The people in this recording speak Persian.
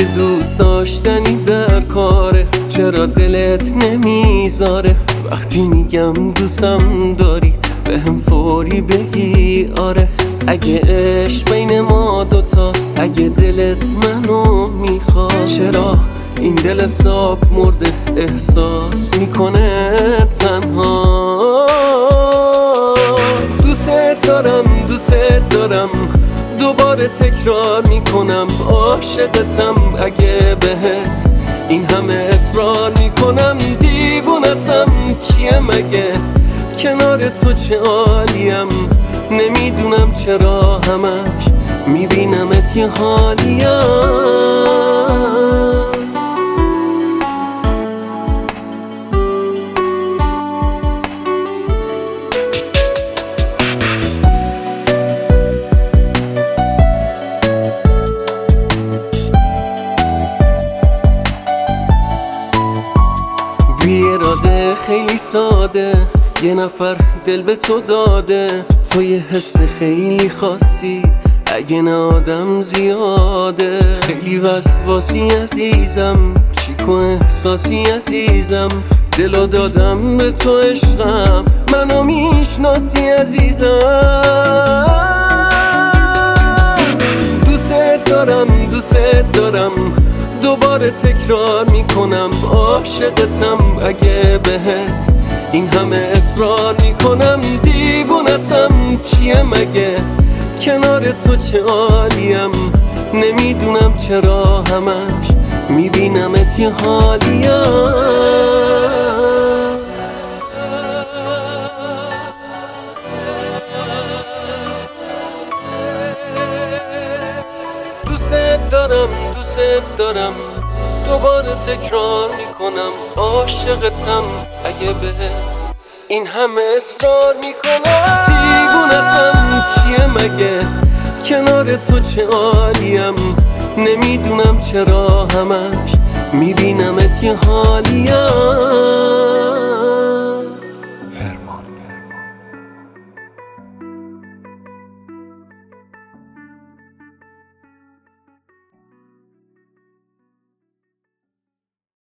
اگه دوست داشتنی در کاره چرا دلت نمیذاره؟ وقتی میگم دوستم داری بهم فوری بگی آره. اگه عشق بین ما دوتاست، اگه دلت منو میخواد، چرا این دل صاف مرده احساس میکنه تنها؟ دوست دارم دوباره تکرار میکنم عاشقتم. اگه بهت این همه اصرار میکنم دیوونتم چیه مگه؟ کنار تو چه عالیم، نمیدونم چرا همش میبینمت یه حالیم. بی اراده خیلی ساده یه نفر دل به تو داده، تو یه حس خیلی خاصی اگه نه آدم زیاده. خیلی وسواسی عزیزم، چیکو احساسی عزیزم، دلو دادم به تو عشقم، منو میشناسی عزیزم. دوست دارم دوباره تکرار میکنم عاشقتم. اگه بهت این همه اصرار میکنم دیوونتم چیه مگه؟ کنار تو چه عالیم، نمیدونم چرا همش میبینمت یه حالیم. دوست دارم دوباره تکرار میکنم عاشقتم. اگه به این همه اصرار میکنم دیوونتم چیه مگه؟ کنار تو چه عالیم، نمیدونم چرا همش میبینمت یه حالیم.